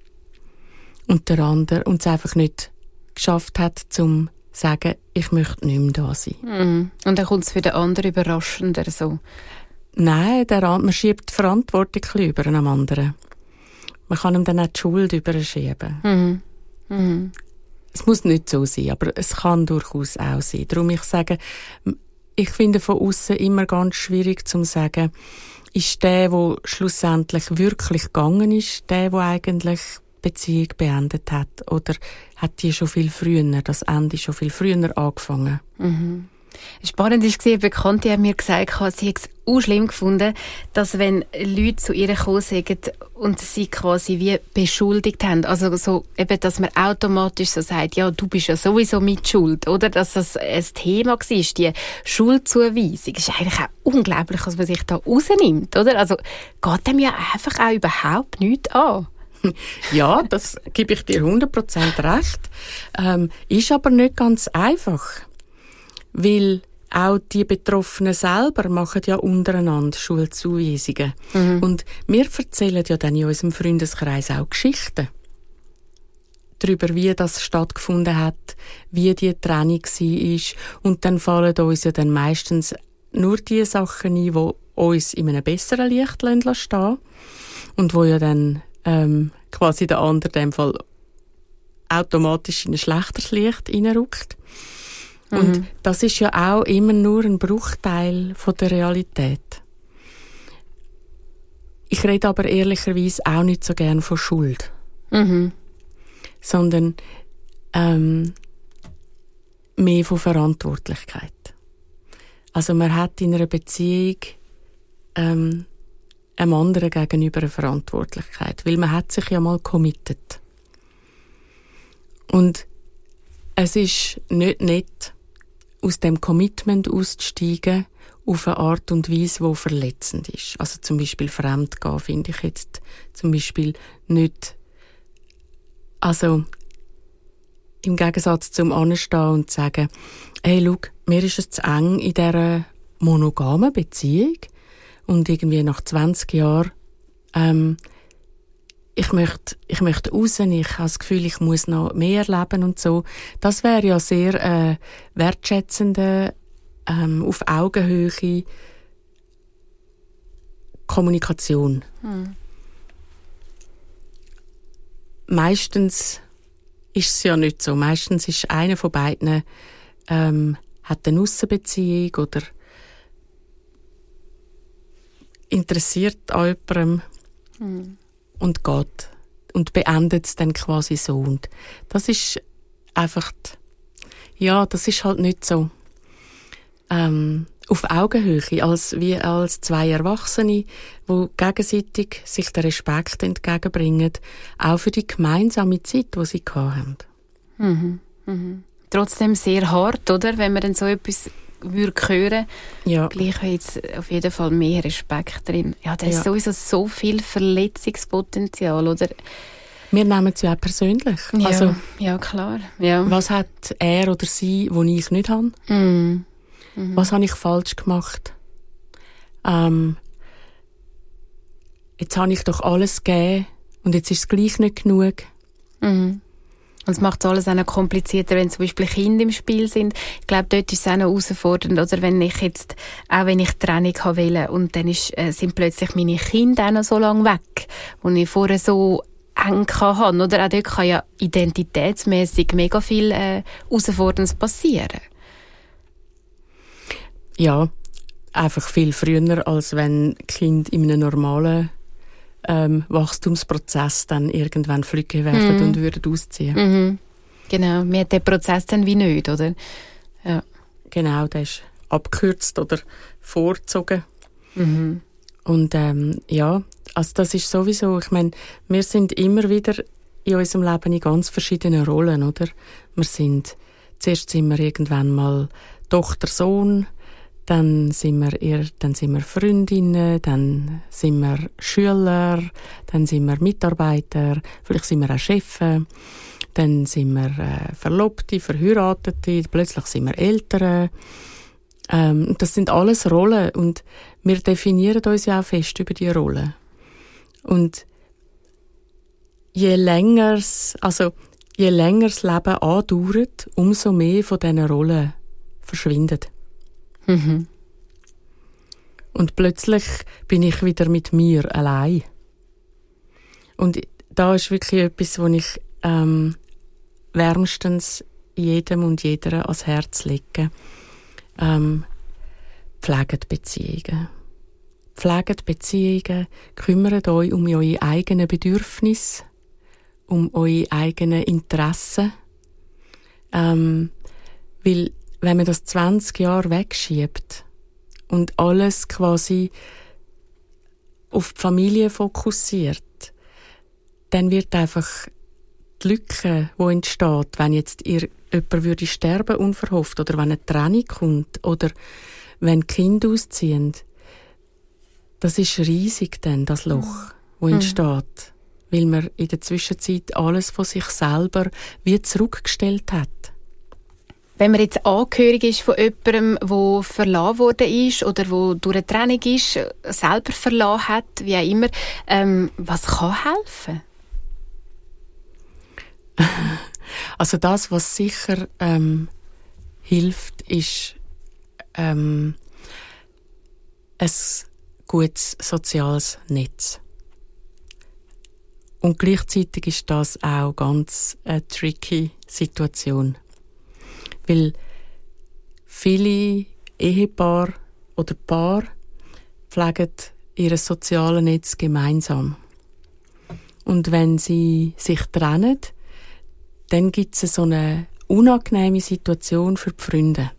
Und der andere und es einfach nicht geschafft hat, zum sagen, ich möchte nicht mehr da sein. Mm. Und dann kommt es für den anderen überraschender so. Nein, der, man schiebt die Verantwortung über einem anderen. Man kann ihm dann auch die Schuld überschieben. Mhm. Mhm. Es muss nicht so sein, aber es kann durchaus auch sein. Darum ich sage, ich finde von außen immer ganz schwierig zu sagen, ist der, der schlussendlich wirklich gegangen ist, der, der eigentlich Beziehung beendet hat, oder hat die schon viel früher, das Ende schon viel früher angefangen? Mhm. Spannend war, eine Bekannte hat mir gesagt, sie hat es auch schlimm gefunden, dass wenn Leute zu ihr gekommen sind und sie quasi wie beschuldigt haben, also so eben, dass man automatisch so sagt, ja, du bist ja sowieso mit Schuld, oder? Dass das ein Thema war, die Schuldzuweisung. Das ist eigentlich auch unglaublich, was man sich da rausnimmt, oder? Also geht dem ja einfach auch überhaupt nichts an. Ja, das gebe ich dir hundert Prozent recht. Ähm, ist aber nicht ganz einfach. Weil auch die Betroffenen selber machen ja untereinander Schuldzuweisungen. Mhm. Und wir erzählen ja dann in unserem Freundeskreis auch Geschichten darüber, wie das stattgefunden hat, wie die Trennung war. Und dann fallen uns ja dann meistens nur die Sachen ein, die uns in einem besseren Licht stehen lassen und wo ja dann ähm, quasi der andere in dem Fall automatisch in ein schlechteres Licht hineinrückt. Und mhm. das ist ja auch immer nur ein Bruchteil von der Realität. Ich rede aber ehrlicherweise auch nicht so gern von Schuld. Mhm. Sondern ähm, mehr von Verantwortlichkeit. Also man hat in einer Beziehung ähm, einem anderen gegenüber eine Verantwortlichkeit, weil man hat sich ja mal committed. Und es ist nicht nett, aus dem Commitment auszusteigen auf eine Art und Weise, die verletzend ist. Also zum Beispiel Fremdgehen finde ich jetzt zum Beispiel nicht, also im Gegensatz zum Anstehen und sagen, hey, schau, mir ist es zu eng in dieser monogamen Beziehung und irgendwie nach zwanzig Jahren ähm, ich möchte, ich möchte raus, ich habe das Gefühl, ich muss noch mehr erleben und so. Das wäre ja sehr äh, wertschätzende, ähm, auf Augenhöhe Kommunikation. Hm. Meistens ist es ja nicht so. Meistens ist einer von beiden ähm, hat eine Aussenbeziehung oder interessiert an jemandem. Hm. Und geht. Und beendet es dann quasi so. Und das ist einfach, ja, das ist halt nicht so ähm, auf Augenhöhe, als, wie als zwei Erwachsene, die gegenseitig sich den Respekt entgegenbringen, auch für die gemeinsame Zeit, die sie hatten. Mhm. Mhm. Trotzdem sehr hart, oder? Wenn man dann so etwas würde hören, ja. Gleich habe ich jetzt auf jeden Fall mehr Respekt drin. Ja, da ist ja. sowieso so viel Verletzungspotenzial, oder? Wir nehmen es ja auch persönlich. Ja, also, ja klar. Ja. Was hat er oder sie, wo ich nicht habe? Mm. Mhm. Was habe ich falsch gemacht? Ähm, jetzt habe ich doch alles gegeben und jetzt ist es gleich nicht genug. Mhm. Und es macht alles auch noch komplizierter, wenn zum Beispiel Kinder im Spiel sind. Ich glaube, dort ist es auch noch herausfordernd, oder wenn ich jetzt, auch wenn ich Trennung will und dann ist, äh, sind plötzlich meine Kinder auch noch so lange weg, wo ich vorher so eng hatte, oder? Auch dort kann ja identitätsmäßig mega viel äh, Herausforderndes passieren. Ja, einfach viel früher, als wenn Kind in einem normalen Ähm, Wachstumsprozess dann irgendwann flügge werden mm. und würden ausziehen. Mhm. Genau, man hat den Prozess dann wie nicht, oder? Ja. Genau, der ist abgekürzt oder vorgezogen. Mhm. Und ähm, ja, also das ist sowieso, ich meine, wir sind immer wieder in unserem Leben in ganz verschiedenen Rollen, oder? Wir sind, zuerst sind wir irgendwann mal Tochter, Sohn, dann sind wir eher, dann sind wir Freundinnen, dann sind wir Schüler, dann sind wir Mitarbeiter, vielleicht sind wir auch Chefs, dann sind wir äh, Verlobte, Verheiratete, plötzlich sind wir Eltern. Ähm, das sind alles Rollen und wir definieren uns ja auch fest über die Rollen. Und je länger also je länger das Leben andauert, umso mehr von diesen Rollen verschwindet. Mhm. Und plötzlich bin ich wieder mit mir allein. Und da ist wirklich etwas, was ich ähm, wärmstens jedem und jeder ans Herz lege. Ähm, pflegt Beziehungen. Pflegt Beziehungen, kümmert euch um eure eigenen Bedürfnisse, um eure eigenen Interessen. Ähm, weil, wenn man das zwanzig Jahre wegschiebt und alles quasi auf die Familie fokussiert, dann wird einfach die Lücke, die entsteht, wenn jetzt ihr jemand würde sterben unverhofft oder wenn eine Trennung kommt oder wenn Kinder ausziehen, das ist riesig dann, das Loch, das entsteht. Mhm. Weil man in der Zwischenzeit alles von sich selber wie zurückgestellt hat. Wenn man jetzt angehörig ist von jemandem, der verlassen worden ist oder der durch eine Trennung ist, selber verlassen hat, wie auch immer, ähm, was kann helfen? Also das, was sicher ähm, hilft, ist ähm, ein gutes soziales Netz. Und gleichzeitig ist das auch ganz eine tricky Situation. Weil viele Ehepaare oder Paare pflegen ihr soziales Netz gemeinsam. Und wenn sie sich trennen, dann gibt es so eine unangenehme Situation für die Freunde.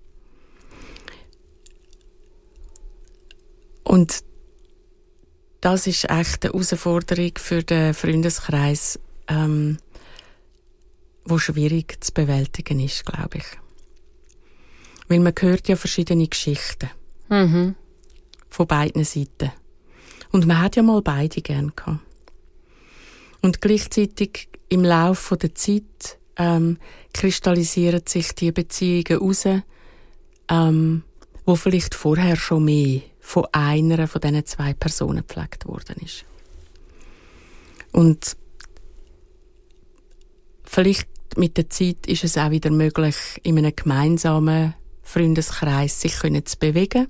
Und das ist echt eine Herausforderung für den Freundeskreis, ähm, wo schwierig zu bewältigen ist, glaube ich. Weil man hört ja verschiedene Geschichten. Mhm. Von beiden Seiten. Und man hat ja mal beide gern gehabt. Und gleichzeitig im Laufe der Zeit ähm, kristallisieren sich die Beziehungen heraus, ähm, wo vielleicht vorher schon mehr von einer von diesen zwei Personen gepflegt worden ist. Und vielleicht mit der Zeit ist es auch wieder möglich, in einem gemeinsamen Freundeskreis sich zu bewegen.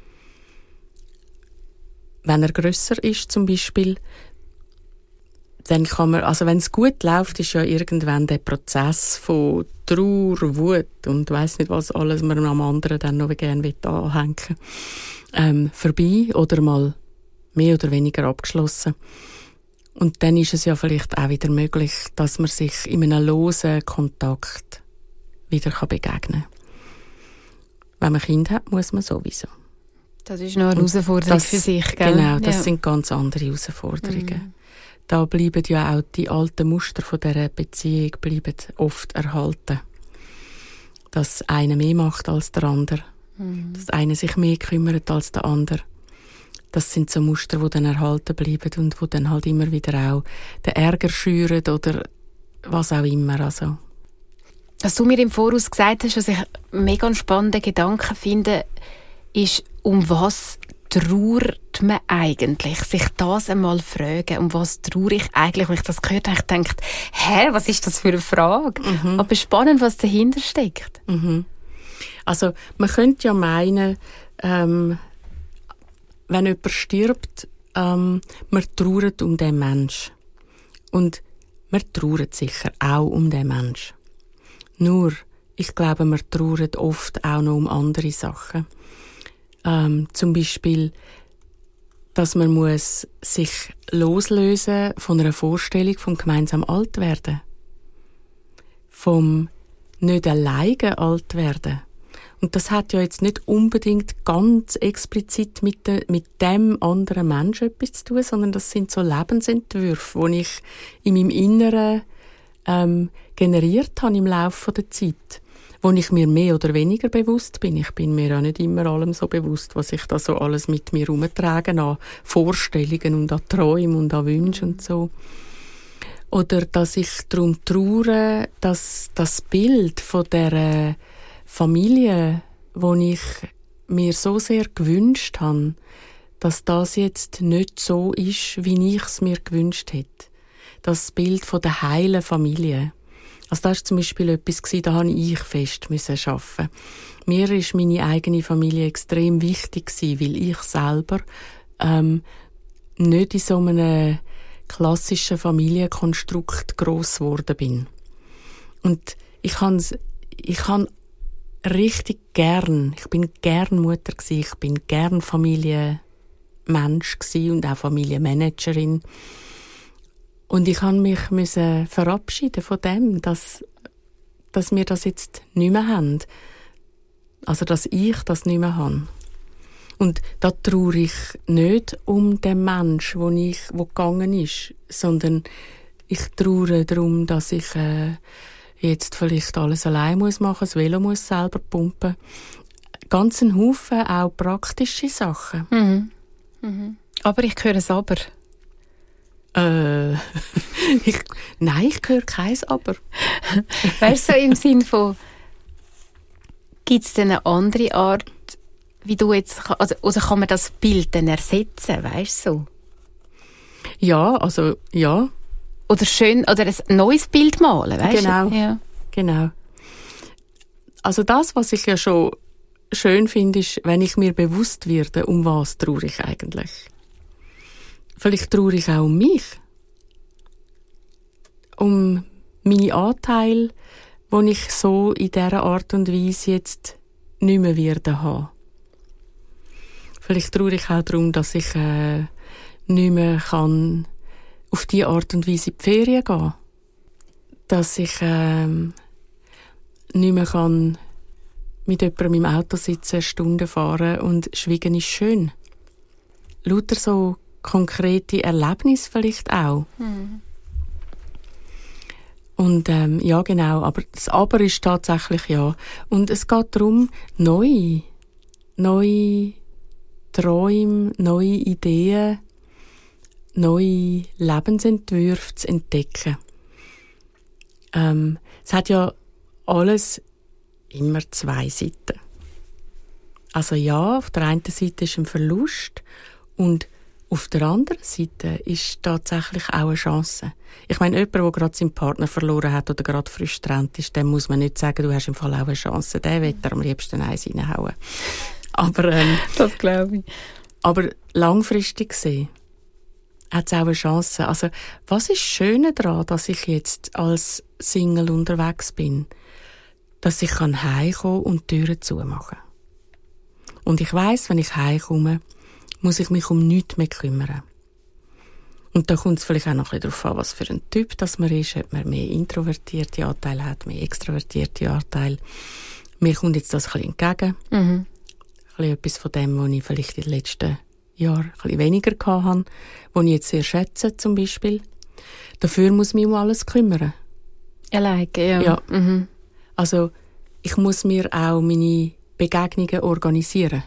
Wenn er grösser ist zum Beispiel, dann kann man, also wenn es gut läuft, ist ja irgendwann der Prozess von Trauer, Wut und weiss nicht, was alles man am anderen dann noch gerne anhängen will, ähm, vorbei oder mal mehr oder weniger abgeschlossen. Und dann ist es ja vielleicht auch wieder möglich, dass man sich in einem losen Kontakt wieder begegnen kann. Wenn man Kinder hat, muss man sowieso. Das ist noch eine Herausforderung für sich, gell? Genau, das ja. sind ganz andere Herausforderungen. Mhm. Da bleiben ja auch die alten Muster von dieser Beziehung bleiben oft erhalten. Dass einer mehr macht als der andere. Mhm. Dass einer sich mehr kümmert als der andere. Das sind so Muster, die dann erhalten bleiben und die dann halt immer wieder auch den Ärger schüren oder was auch immer. Also. Was du mir im Voraus gesagt hast, was ich einen mega spannenden Gedanken finde, ist, um was trauert man eigentlich? Sich das einmal fragen, um was trauere ich eigentlich? Wenn ich das gehört habe, ich gedacht, hä, was ist das für eine Frage? Mhm. Aber spannend, was dahinter steckt. Mhm. Also, man könnte ja meinen, ähm, wenn jemand stirbt, ähm, man trauert um den Mensch. Und man trauert sicher auch um den Mensch. Nur, ich glaube, man trauert oft auch noch um andere Sachen. Ähm, zum Beispiel, dass man muss sich loslösen von einer Vorstellung vom gemeinsam alt werden. Vom nicht alleine alt werden. Und das hat ja jetzt nicht unbedingt ganz explizit mit, de, mit dem anderen Menschen etwas zu tun, sondern das sind so Lebensentwürfe, die ich in meinem Inneren ähm, generiert habe im Laufe der Zeit, wo ich mir mehr oder weniger bewusst bin. Ich bin mir auch nicht immer allem so bewusst, was ich da so alles mit mir herumtrage, an Vorstellungen und an Träumen und an Wünschen und so. Oder dass ich darum traure, dass das Bild von der Familie, die ich mir so sehr gewünscht habe, dass das jetzt nicht so ist, wie ich es mir gewünscht hätte. Das Bild von der heilen Familie. Also das war zum Beispiel etwas, da musste ich fest arbeiten. Mir ist meine eigene Familie extrem wichtig, weil ich selber ähm, nicht in so einem klassischen Familienkonstrukt gross geworden bin. Und ich habe ich han richtig gern, ich bin gern Mutter gsi, ich bin gern Familienmensch gsi und auch Familienmanagerin. Und ich han mich müssen verabschieden von dem, dass, dass wir das jetzt nicht mehr haben. Also, dass ich das nicht mehr habe. Und da traue ich nicht um den Mensch, wo ich, wo gegangen ist, sondern ich traue darum, dass ich äh, jetzt vielleicht alles allein muss machen, das Velo muss selber pumpen. Ganz ein Haufen auch praktische Sachen. Mhm. Mhm. Aber ich höre es aber. Äh, ich, nein, ich höre keins aber. Weißt du, so im Sinn von, gibt es denn eine andere Art, wie du jetzt, also, also kann man das Bild dann ersetzen, weißt du so? Ja, also, ja. Oder schön, oder ein neues Bild malen, weißt genau, du? Ja. Genau. Also das, was ich ja schon schön finde, ist, wenn ich mir bewusst werde, um was traue ich eigentlich. Vielleicht traue ich auch um mich. Um meine Anteile, die ich so in dieser Art und Weise jetzt nicht mehr werde haben. Vielleicht traue ich auch darum, dass ich äh, nicht mehr kann auf diese Art und Weise in die Ferien gehen. Dass ich äh, nicht mehr kann mit jemandem im Auto sitzen, Stunden fahren und schweigen ist schön. Lauter so konkrete Erlebnisse vielleicht auch. Mhm. Und ähm, ja, genau, aber das Aber ist tatsächlich ja. Und es geht darum, neue, neue Träume, neue Ideen, neue Lebensentwürfe zu entdecken. Ähm, es hat ja alles immer zwei Seiten. Also ja, auf der einen Seite ist ein Verlust und auf der anderen Seite ist tatsächlich auch eine Chance. Ich meine, jemand, der gerade seinen Partner verloren hat oder gerade frisch getrennt ist, dem muss man nicht sagen, du hast im Fall auch eine Chance. Der wird er am liebsten eins reinhauen. Aber, ähm, das glaube ich. Aber langfristig gesehen hat es auch eine Chance. Also, was ist Schöne daran, dass ich jetzt als Single unterwegs bin? Dass ich heimkommen und die Türen zumachen. Und ich weiss, wenn ich heimkomme, muss ich mich um nichts mehr kümmern. Und da kommt es vielleicht auch noch ein bisschen darauf an, was für ein Typ das man ist, ob man mehr introvertierte Anteile hat, mehr extrovertierte Anteile. Mir kommt jetzt das ein bisschen entgegen. Mhm. Ein bisschen etwas von dem, was ich vielleicht in den letzten Jahren ein bisschen weniger hatte, was ich jetzt sehr schätze, zum Beispiel. Dafür muss ich mich um alles kümmern. Alleine, ja. Ja. Mhm. Also, ich muss mir auch meine Begegnungen organisieren.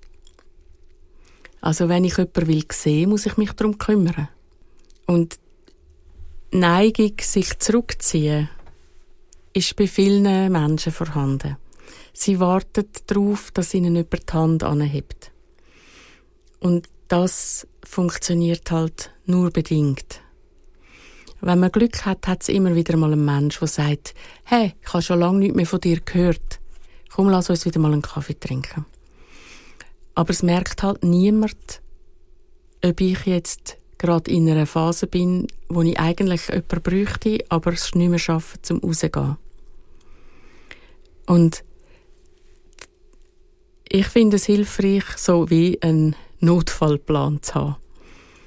Also, wenn ich jemanden will sehen, muss ich mich darum kümmern. Und die Neigung, sich zurückzuziehen, ist bei vielen Menschen vorhanden. Sie warten darauf, dass ihnen jemand die Hand anhebt. Und das funktioniert halt nur bedingt. Wenn man Glück hat, hat es immer wieder mal einen Mensch, der sagt, hey, ich habe schon lange nichts mehr von dir gehört. Komm, lass uns wieder mal einen Kaffee trinken. Aber es merkt halt niemand, ob ich jetzt gerade in einer Phase bin, wo ich eigentlich jemanden bräuchte, aber es nicht mehr schaffe, zum rauszugehen. Und ich finde es hilfreich, so wie einen Notfallplan zu haben.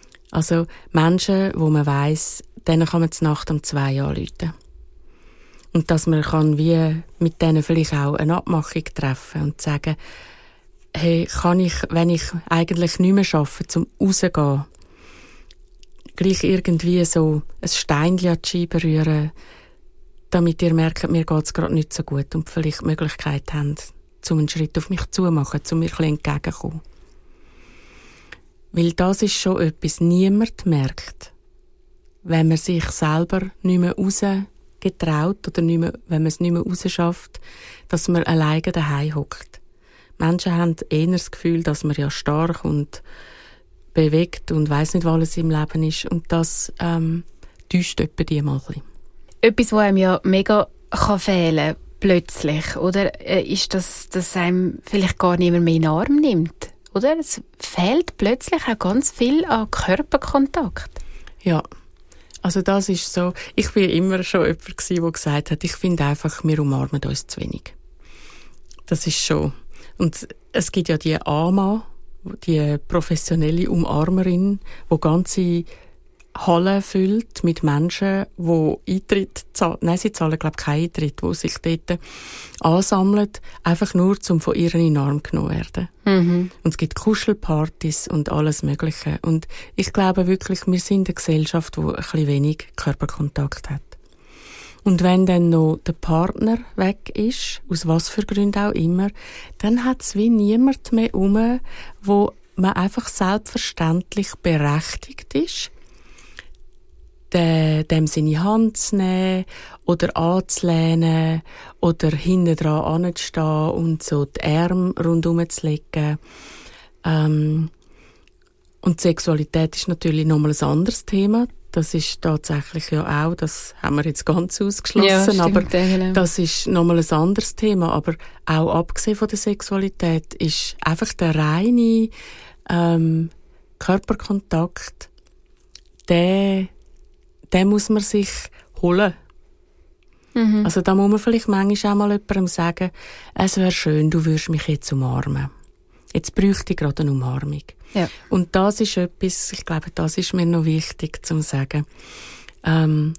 Also Menschen, wo man weiss, denen kann man zur Nacht um zwei anrufen. Und dass man kann wie mit denen vielleicht auch eine Abmachung treffen und sagen, hey, kann ich, wenn ich eigentlich nicht mehr arbeite, zum rauszugehen, gleich irgendwie so ein Steinchen an die Scheibe rühren, damit ihr merkt, mir geht es gerade nicht so gut und vielleicht die Möglichkeit habt, um einen Schritt auf mich zu machen, um mir ein bisschen entgegenzukommen. Weil das ist schon etwas, niemand merkt, wenn man sich selber nicht mehr rausgetraut oder nicht mehr, wenn man es nicht mehr rausschafft, dass man alleine daheim hockt. Menschen haben eher das Gefühl, dass man ja stark und bewegt und weiss nicht, was alles im Leben ist. Und das ähm, täuscht etwa die mal ein bisschen. Etwas, was einem ja mega kann fehlen plötzlich, oder? Ist, dass, dass einem vielleicht gar niemand mehr in den Arm nimmt, oder? Es fehlt plötzlich auch ganz viel an Körperkontakt. Ja, also das ist so. Ich war immer schon jemand gewesen, der gesagt hat, ich finde einfach, wir umarmen uns zu wenig. Das ist schon. Und es gibt ja die A M A, die professionelle Umarmerin, die ganze Halle füllt mit Menschen, die Eintritt zahlen. Nein, sie zahlen, glaube ich, keinen Eintritt, die sich dort ansammeln, einfach nur, um von ihr in den Arm genommen werden. Mhm. Und es gibt Kuschelpartys und alles Mögliche. Und ich glaube wirklich, wir sind eine Gesellschaft, die ein bisschen wenig Körperkontakt hat. Und wenn dann noch der Partner weg ist, aus was für Gründen auch immer, dann hat es wie niemand mehr um, wo man einfach selbstverständlich berechtigt ist, dem seine Hand zu nehmen oder anzulehnen oder hinten dran anzustehen und so die Arme rundherum zu legen. Ähm, und Sexualität ist natürlich nochmal ein anderes Thema. Das ist tatsächlich ja auch, das haben wir jetzt ganz ausgeschlossen, ja, stimmt, aber genau. Das ist nochmal ein anderes Thema. Aber auch abgesehen von der Sexualität ist einfach der reine ähm, Körperkontakt, der den muss man sich holen. Mhm. Also da muss man vielleicht manchmal auch mal jemandem sagen, es wäre schön, du würdest mich jetzt umarmen. Jetzt bräuchte ich gerade eine Umarmung. Ja. Und das ist etwas, ich glaube, das ist mir noch wichtig zu sagen. Ähm,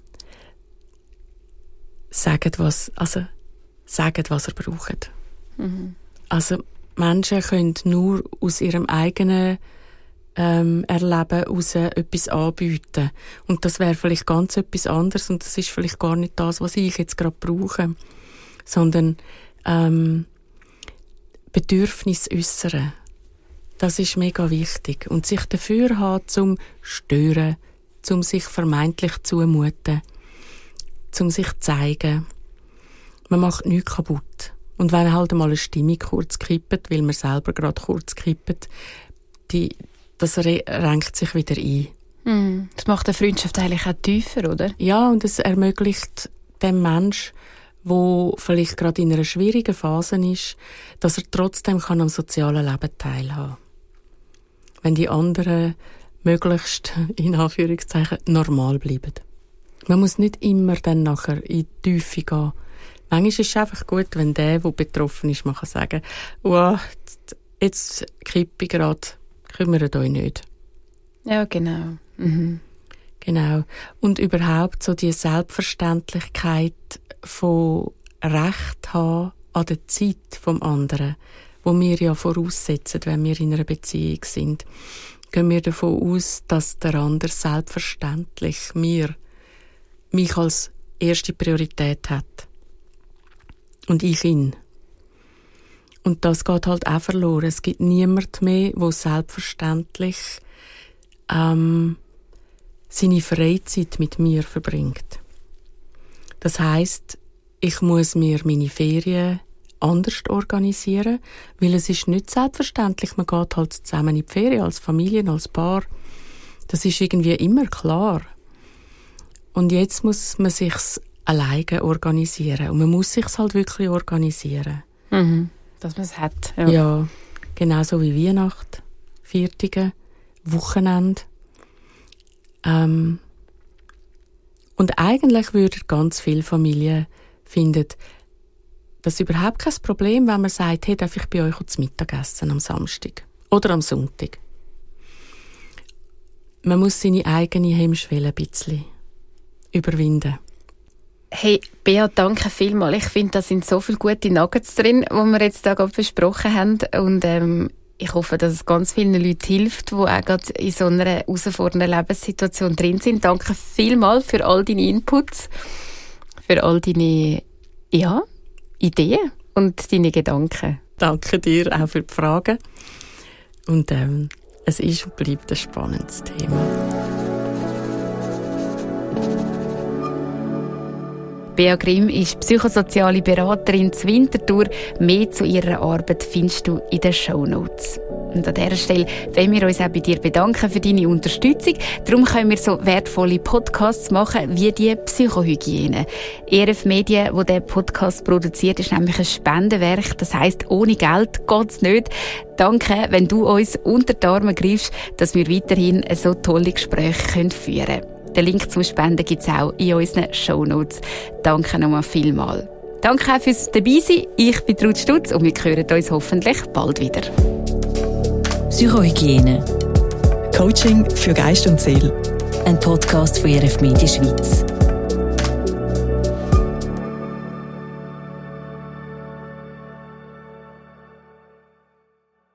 sagt, was, also, sagt, was ihr braucht. Mhm. Also Menschen können nur aus ihrem eigenen Ähm, erleben, raus etwas anbieten. Und das wäre vielleicht ganz etwas anderes und das ist vielleicht gar nicht das, was ich jetzt gerade brauche. Sondern ähm, Bedürfnis äußern. Das ist mega wichtig. Und sich dafür haben, zum Stören, zum sich vermeintlich zumuten, zum sich zeigen. Man macht nichts kaputt. Und wenn halt mal eine Stimmung kurz kippt, weil man selber gerade kurz kippt, die das renkt sich wieder ein. Mm, das macht eine Freundschaft eigentlich auch tiefer, oder? Ja, und es ermöglicht dem Menschen, der vielleicht gerade in einer schwierigen Phase ist, dass er trotzdem kann am sozialen Leben teilhaben kann. Wenn die anderen möglichst, in Anführungszeichen, normal bleiben. Man muss nicht immer dann nachher in die Tiefe gehen. Manchmal ist es einfach gut, wenn der, der betroffen ist, man kann sagen, oh, jetzt kippe ich gerade, kümmert euch nicht. Ja, genau. Mhm. Genau. Und überhaupt so die Selbstverständlichkeit von Recht haben an der Zeit vom anderen, wo wir ja voraussetzen, wenn wir in einer Beziehung sind, gehen wir davon aus, dass der andere selbstverständlich mir, mich als erste Priorität hat. Und ich ihn. Und das geht halt auch verloren. Es gibt niemand mehr, der selbstverständlich ähm, seine Freizeit mit mir verbringt. Das heisst, ich muss mir meine Ferien anders organisieren, weil es ist nicht selbstverständlich, man geht halt zusammen in die Ferien, als Familie, als Paar. Das ist irgendwie immer klar. Und jetzt muss man sich's alleine organisieren. Und man muss sich's halt wirklich organisieren. Mhm. Dass man es hat. Ja, ja, genauso wie Weihnachten, Viertige, Wochenende. Ähm, und eigentlich würden ganz viele Familien finden, das ist überhaupt kein Problem, wenn man sagt, hey, darf ich bei euch zu Mittag essen am Samstag oder am Sonntag. Man muss seine eigene Hemmschwelle ein bisschen überwinden. Hey, Bea, danke vielmals. Ich finde, da sind so viele gute Nuggets drin, die wir jetzt hier gerade besprochen haben. Und ähm, ich hoffe, dass es ganz vielen Leuten hilft, die auch gerade in so einer herausfordernden Lebenssituation drin sind. Danke vielmals für all deine Inputs, für all deine ja, Ideen und deine Gedanken. Danke dir auch für die Fragen. Und ähm, es ist und bleibt ein spannendes Thema. Bea Grimm ist psychosoziale Beraterin zu Winterthur. Mehr zu ihrer Arbeit findest du in den Shownotes. Und an dieser Stelle wollen wir uns auch bei dir bedanken für deine Unterstützung. Darum können wir so wertvolle Podcasts machen wie die Psychohygiene. E R F Medien, wo der Podcast produziert, ist nämlich ein Spendenwerk. Das heisst, ohne Geld geht's nicht. Danke, wenn du uns unter die Arme greifst, dass wir weiterhin so tolle Gespräche führen können. Den Link zum Spenden gibt es auch in unseren Shownotes. Danke nochmal vielmals. Danke auch fürs Dabeisein. Ich bin Ruth Stutz und wir hören uns hoffentlich bald wieder. Psychohygiene. Coaching für Geist und Seele. Ein Podcast von E R F Medien Schweiz.